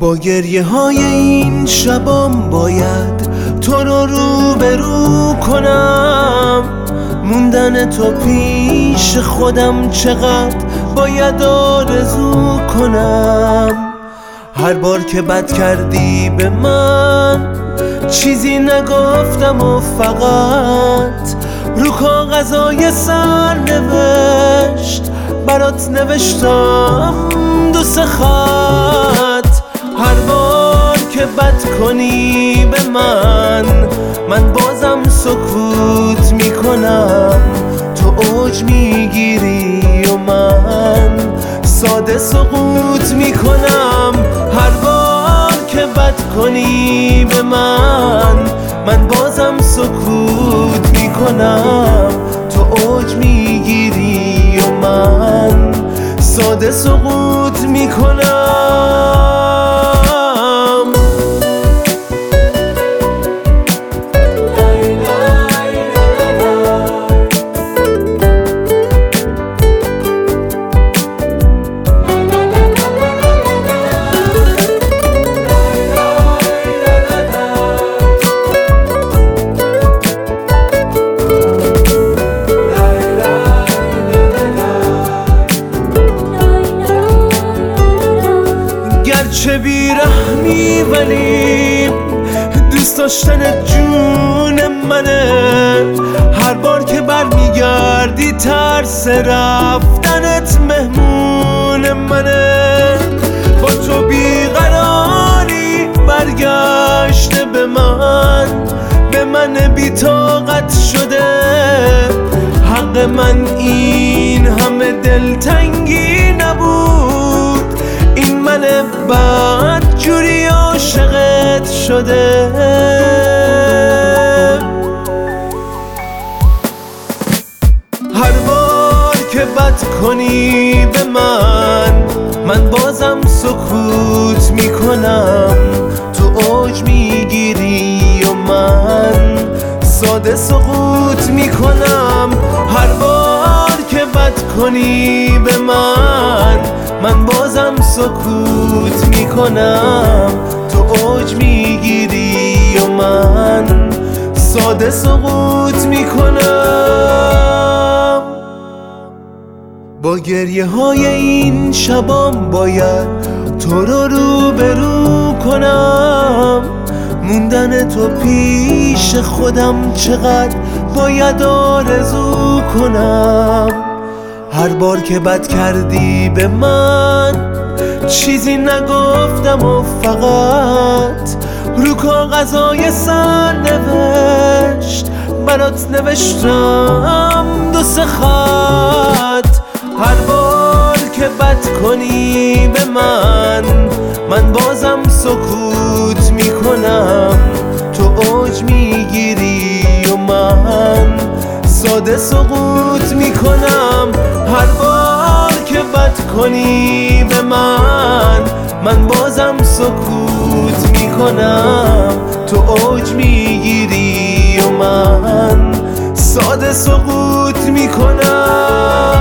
با گریه های این شبام باید تو رو روبرو کنم. موندن تو پیش خودم چقدر باید آرزو کنم. هر بار که بد کردی به من چیزی نگفتم و فقط رو کاغذای سرنوشت برات نوشتم 2-3 خط. هر بار که بد کنی به من بازم سکوت میکنم. تو اوج میگیری و من ساده سقوط میکنم. هر بار که بد کنی به من بازم سکوت میکنم. تو اوج میگیری و من ساده سقوط میکنم. چه بیرحمی ولی دوست داشتن جون منه. هر بار که برمیگردی ترس رفتنت مهمون منه. با تو بیقراری برگشته به من بی طاقت شده. حق من این همه دلتنگی نبود. این من بد جوری عاشقت شده. هر بار که بد کنی به من بازم سکوت میکنم. تو اوج میگیری و من ساده سقوط میکنم. هر بار که بد کنی به من بازم سکوت میکنم. تو اوج میگیری و من ساده سقوط میکنم. با گریه های این شبام باید تو رو روبرو کنم. موندن تو پیش خودم چقدر باید آرزو کنم. هر بار که بد کردی به من چیزی نگفتم و فقط رو کاغذای سرنوشت برات نوشتم 2-3 خط. هر بار که بد کنی به من بازم سکوت میکنم. تو اوج میگیری و من ساده سقوط میکنم. هر بار که بد کنی به من بازم سکوت میکنم. تو اوج میگیری و من ساده سقوط میکنم.